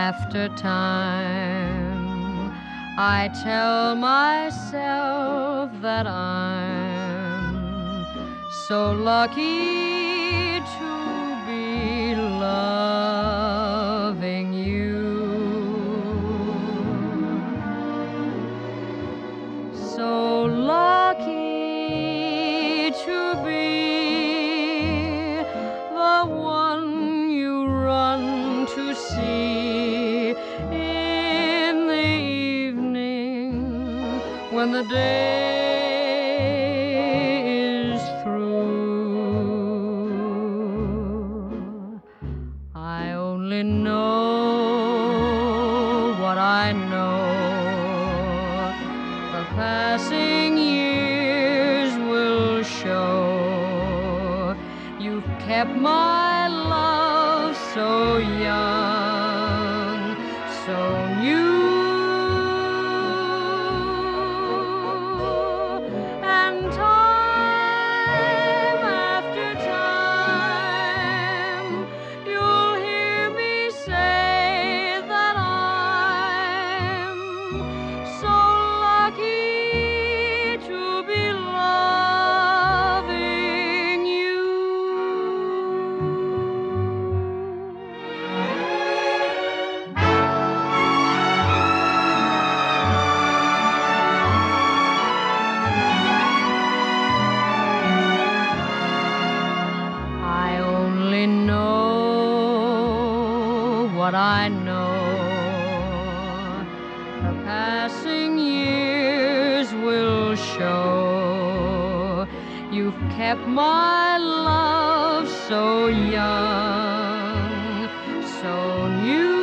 after time, I tell myself that I'm so lucky to be loving you. So lucky to be the one you run to see in the evening when the day is through. I only know what I know. The passing years will show. You've kept my love so young, so new. And time after time, you'll hear me say that I'm so lucky to be loving you. I only know what I know. The passing years will show. You've kept my love so young, so new.